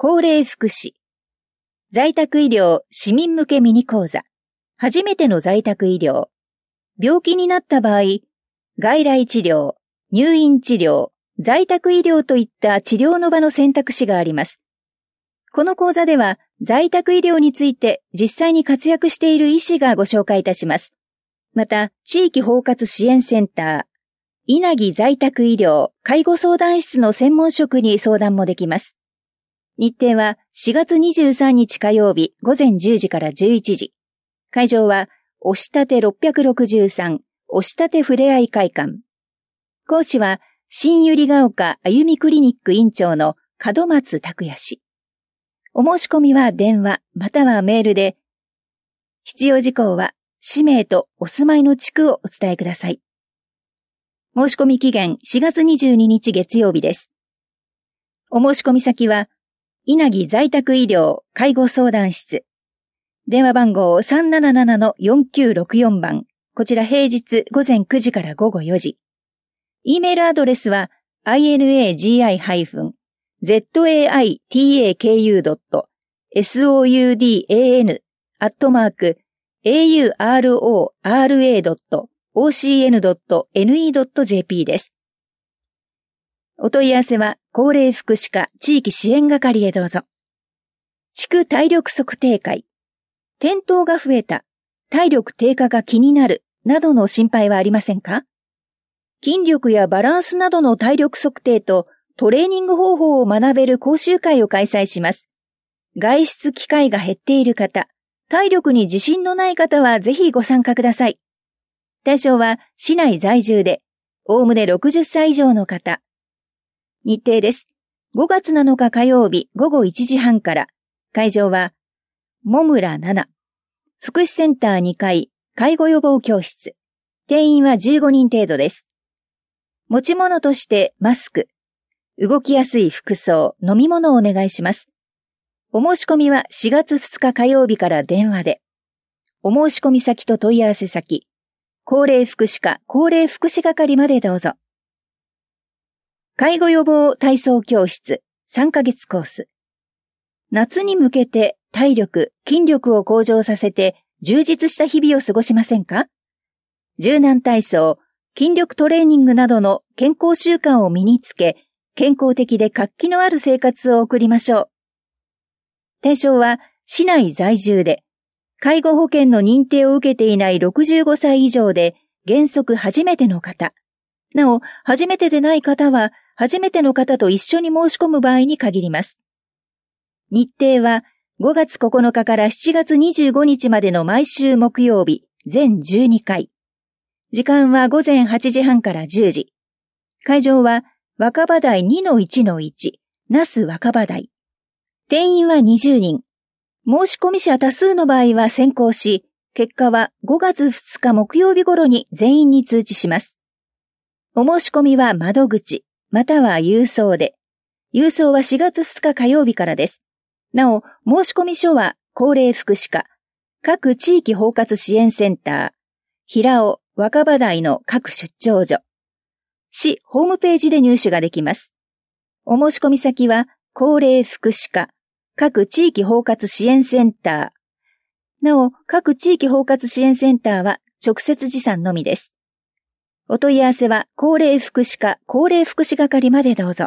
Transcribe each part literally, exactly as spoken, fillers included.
高齢福祉、在宅医療市民向けミニ講座、初めての在宅医療、病気になった場合、外来治療、入院治療、在宅医療といった治療の場の選択肢があります。この講座では、在宅医療について実際に活躍している医師がご紹介いたします。また、地域包括支援センター、稲城在宅医療介護相談室の専門職に相談もできます。日程はしがつにじゅうさんにち火曜日午前じゅうじからじゅういちじ。会場は、押立ろっぴゃくろくじゅうさん、押立ふれあい会館。講師は、新百合ヶ丘あゆみクリニック院長の門松拓也氏。お申し込みは電話またはメールで、必要事項は氏名とお住まいの地区をお伝えください。申し込み期限しがつにじゅうににち月曜日です。お申し込み先は、稲城在宅医療介護相談室。電話番号 さんななななのよんきゅうろくよん 番。こちら平日午前くじから午後よじ。E メールアドレスは インエージーアイ ゼットエーアイティーエーケーユー ドット ソウダン アットマーク エーユーアールオーアールエー ドット オーシーエヌ ドット エヌイー ドット ジェーピー です。お問い合わせは高齢福祉課地域支援係へどうぞ。地区体力測定会、転倒が増えた、体力低下が気になるなどの心配はありませんか？筋力やバランスなどの体力測定とトレーニング方法を学べる講習会を開催します。外出機会が減っている方、体力に自信のない方はぜひご参加ください。対象は市内在住で、おおむねろくじゅっさい以上の方。日程です。ごがつなのか火曜日午後いちじはんから、会場は、もむらなな、福祉センターにかい、介護予防教室。定員はじゅうごにん程度です。持ち物としてマスク、動きやすい服装、飲み物をお願いします。お申し込みはしがつふつか火曜日から電話で。お申し込み先と問い合わせ先、高齢福祉課高齢福祉係までどうぞ。介護予防体操教室さんかげつコース。夏に向けて体力、筋力を向上させて充実した日々を過ごしませんか？柔軟体操、筋力トレーニングなどの健康習慣を身につけ、健康的で活気のある生活を送りましょう。対象は市内在住で、介護保険の認定を受けていないろくじゅうごさい以上で原則初めての方。なお、初めてでない方は初めての方と一緒に申し込む場合に限ります。日程はごがつここのかからしちがつにじゅうごにちまでの毎週木曜日、全じゅうにかい。時間はごぜんはちじはんからじゅうじ。会場は若葉台 にのいちのいち、那須若葉台。定員はにじゅうにん。申し込み者多数の場合は先行し、結果はごがつふつか木曜日頃に全員に通知します。お申し込みは窓口、または郵送で。郵送はしがつふつか火曜日からです。なお、申し込み書は高齢福祉課、各地域包括支援センター、平尾、若葉台の各出張所。市ホームページで入手ができます。お申し込み先は高齢福祉課、各地域包括支援センター。なお、各地域包括支援センターは直接持参のみです。お問い合わせは高齢福祉課高齢福祉係までどうぞ。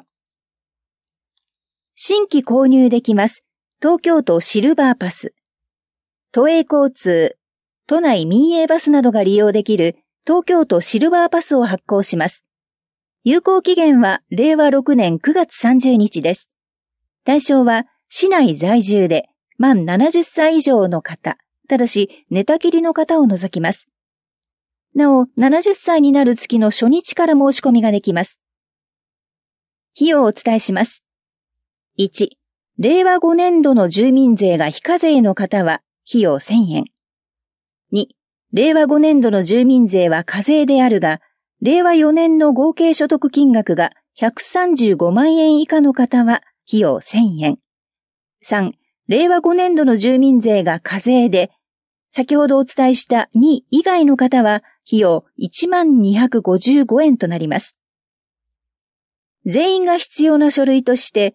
新規購入できます。東京都シルバーパス。都営交通、都内民営バスなどが利用できる東京都シルバーパスを発行します。有効期限はれいわろくねんくがつさんじゅうにちです。対象は市内在住で満ななじゅっさい以上の方、ただし寝たきりの方を除きます。なお、ななじゅっさいになる月の初日から申し込みができます。費用をお伝えします。いち、れいわごねんどの住民税が非課税の方は費用せんえん。に、れいわごねんどの住民税は課税であるが、れいわよねんの合計所得金額がひゃくさんじゅうごまんえん以下の方は費用せんえん。さん、れいわごねんどの住民税が課税で、先ほどお伝えしたに以外の方は費用いちまんにひゃくごじゅうごえんとなります。全員が必要な書類として、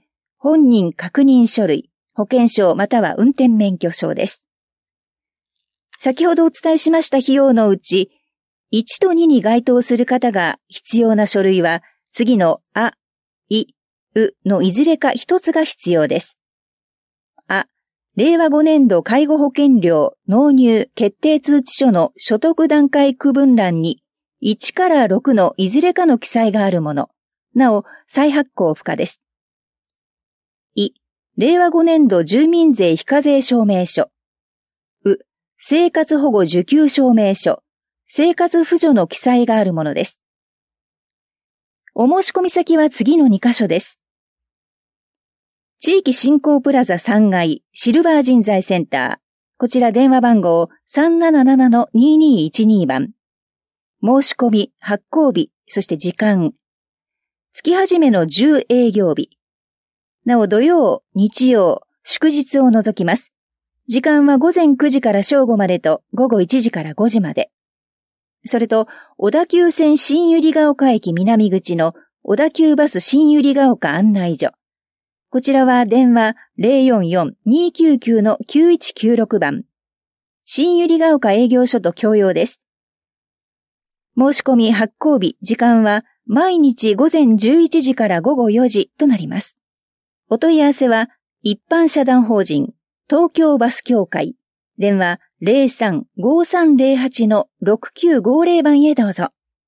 本人確認書類、保険証または運転免許証です。先ほどお伝えしました費用のうち、いちとにに該当する方が必要な書類は、次のあ、い、うのいずれか一つが必要です。あ、れいわごねんど介護保険料納入決定通知書の所得段階区分欄にいちからろくのいずれかの記載があるもの。なお、再発行不可です。い、れいわごねんど住民税非課税証明書。う、生活保護受給証明書、生活扶助の記載があるものです。お申し込み先は次のにかしょです。地域振興プラザさんがいシルバー人材センター。こちら電話番号 さんななななのににいちに 番。申し込み、発行日、そして時間。月始めのじゅう営業日。なお土曜、日曜、祝日を除きます。時間は午前くじから正午までと午後いちじからごじまで。それと、小田急線新百合ヶ丘駅南口の小田急バス新百合ヶ丘案内所。こちらは電話 ゼロよんよん にーきゅうきゅう のきゅういちきゅうろく 番。新百合ヶ丘営業所と共用です。申し込み発行日、時間は毎日午前じゅういちじから午後よじとなります。お問い合わせは一般社団法人東京バス協会電話 ゼロさん ごーさんゼロはち のろくきゅうごゼロ 番へどうぞ。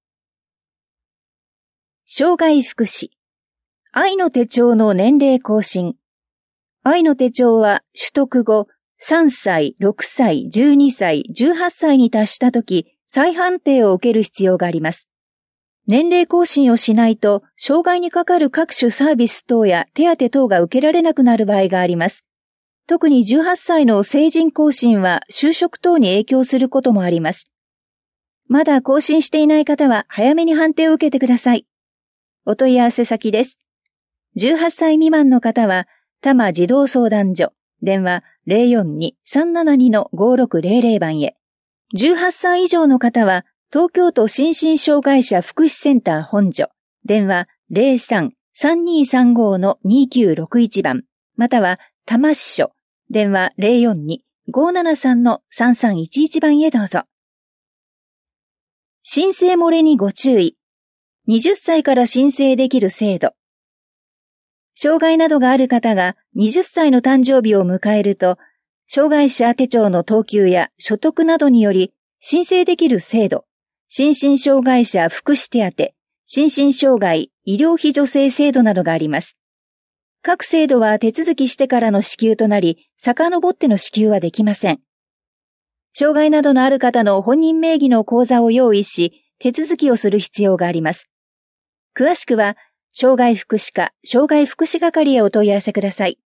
障害福祉愛の手帳の年齢更新。愛の手帳は取得後さんさい、ろくさい、じゅうにさい、じゅうはっさいに達したとき再判定を受ける必要があります。年齢更新をしないと、障害にかかる各種サービス等や手当等が受けられなくなる場合があります。特にじゅうはっさいの成人更新は就職等に影響することもあります。まだ更新していない方は早めに判定を受けてください。お問い合わせ先です。じゅうはっさい未満の方は、多摩児童相談所、電話 ゼロよんに さんななに のごろくゼロゼロ 番へ。じゅうはっさい以上の方は、東京都心身障害者福祉センター本所、電話 ゼロさん さんにーさんご のにーきゅうろくいち 番、または多摩支所、電話 ゼロよんに ごーななさん のさんさんいちいち 番へどうぞ。申請漏れにご注意。はたちから申請できる制度。障害などがある方がはたちの誕生日を迎えると、障害者手帳の等級や所得などにより申請できる制度、心身障害者福祉手当、心身障害医療費助成制度などがあります。各制度は手続きしてからの支給となり、遡っての支給はできません。障害などのある方の本人名義の口座を用意し、手続きをする必要があります。詳しくは、障害福祉課、障害福祉係へお問い合わせください。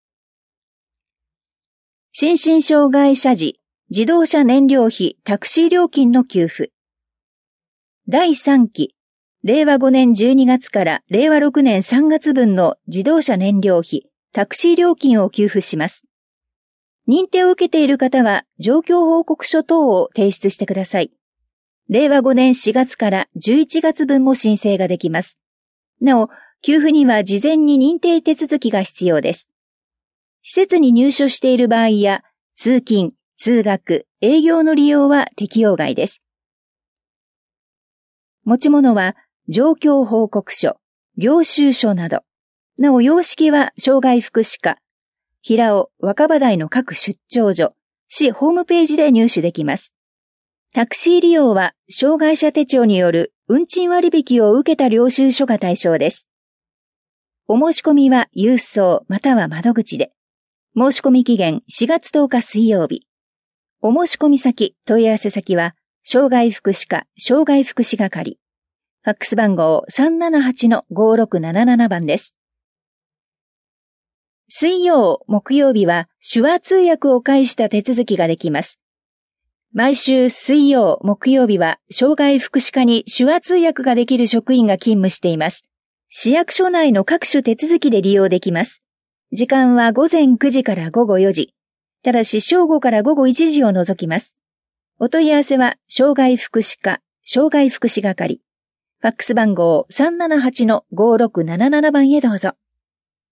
心身障害者時、自動車燃料費、タクシー料金の給付。だいさんき、れいわごねんじゅうにがつかられいわろくねんさんがつ分の自動車燃料費、タクシー料金を給付します。認定を受けている方は、状況報告書等を提出してください。れいわごねんしがつからじゅういちがつ分も申請ができます。なお、給付には事前に認定手続きが必要です。施設に入所している場合や、通勤、通学、営業の利用は適用外です。持ち物は、状況報告書、領収書など。なお、様式は障害福祉課、平尾、若葉台の各出張所、市ホームページで入手できます。タクシー利用は、障害者手帳による運賃割引を受けた領収書が対象です。お申し込みは郵送または窓口で。申し込み期限しがつとおか水曜日。お申し込み先、問い合わせ先は、障害福祉課、障害福祉係。ファックス番号 さんななはちのごろくなななな 番です。水曜、木曜日は手話通訳を介した手続きができます。毎週水曜、木曜日は障害福祉課に手話通訳ができる職員が勤務しています。市役所内の各種手続きで利用できます。時間はごぜんくじからごごよじ。ただし正午からごごいちじを除きます。お問い合わせは障害福祉課、障害福祉係。ファックス番号 さんななはちのごろくななな 番へどうぞ。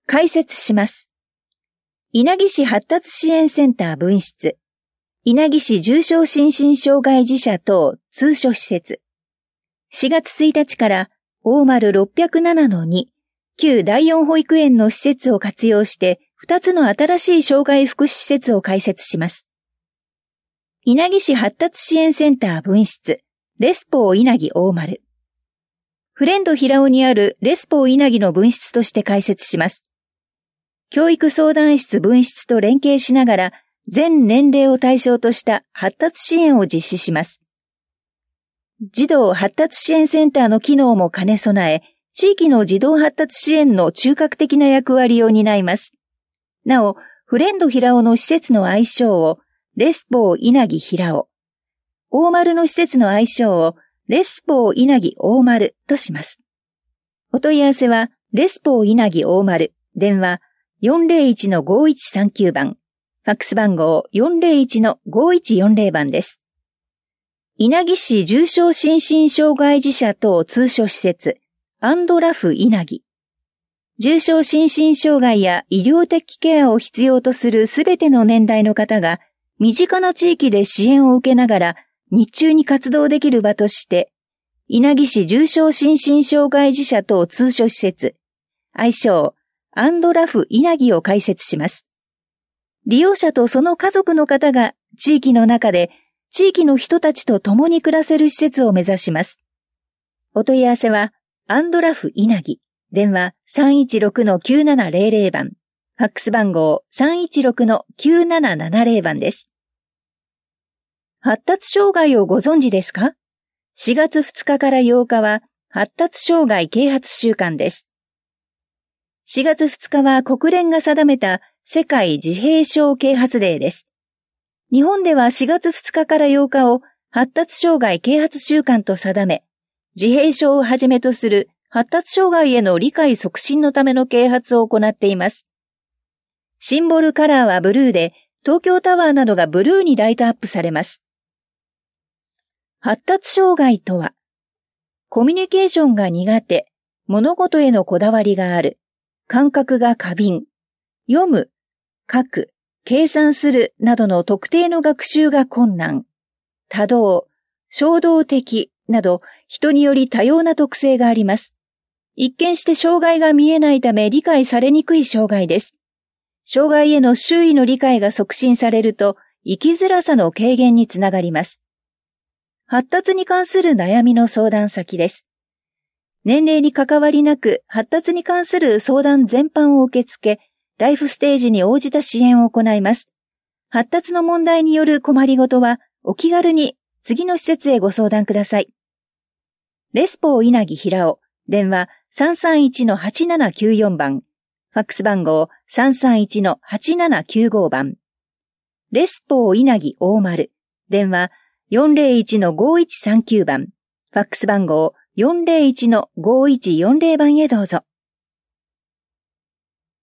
開設します。稲城市発達支援センター分室、稲城市重症心身障害児者等通所施設。しがつついたちから大丸 ろっぴゃくななのに、旧だいよん保育園の施設を活用してふたつの新しい障害福祉施設を開設します。稲城市発達支援センター分室、レスポー稲城大丸。フレンド平尾にあるレスポー稲城の分室として開設します。教育相談室分室と連携しながら、全年齢を対象とした発達支援を実施します。児童発達支援センターの機能も兼ね備え、地域の児童発達支援の中核的な役割を担います。なお、フレンド平尾の施設の愛称をレスポー稲城平尾、大丸の施設の愛称をレスポー稲城大丸とします。お問い合わせはレスポー稲城大丸、電話 よんゼロいちのごいちさんきゅう 番、ファックス番号 よんゼロいちのごいちよんゼロ 番です。稲城市重症心身障害児者等通所施設、アンドラフ稲城。重症心身障害や医療的ケアを必要とするすべての年代の方が、身近な地域で支援を受けながら、日中に活動できる場として、稲城市重症心身障害児者等通所施設、愛称、アンドラフ稲城を開設します。利用者とその家族の方が地域の中で地域の人たちと共に暮らせる施設を目指します。お問い合わせは、アンドラフ稲城、電話 さんいちろくのきゅうななゼロゼロ 番、ファックス番号 さんいちろくのきゅうななななゼロ 番です。発達障害をご存知ですか？ しがつふつかからようかは発達障害啓発週間です。しがつふつかは国連が定めた世界自閉症啓発デーです。日本ではしがつふつかからようかを発達障害啓発週間と定め、自閉症をはじめとする発達障害への理解促進のための啓発を行っています。シンボルカラーはブルーで、東京タワーなどがブルーにライトアップされます。発達障害とは、コミュニケーションが苦手、物事へのこだわりがある、感覚が過敏、読む、書く、計算するなどの特定の学習が困難、多動、衝動的など人により多様な特性があります。一見して障害が見えないため理解されにくい障害です。障害への周囲の理解が促進されると生きづらさの軽減につながります。発達に関する悩みの相談先です。年齢に関わりなく発達に関する相談全般を受け付け、ライフステージに応じた支援を行います。発達の問題による困りごとはお気軽に次の施設へご相談ください。レスポー稲城平尾、電話 さんさんいちのはちななきゅうよん 番、ファックス番号 さんさんいちのはちななきゅうご 番。レスポー稲城大丸、電話よんゼロいちのごいちさんきゅう 番、ファックス番号よんゼロいちのごいちよんゼロ 番へどうぞ。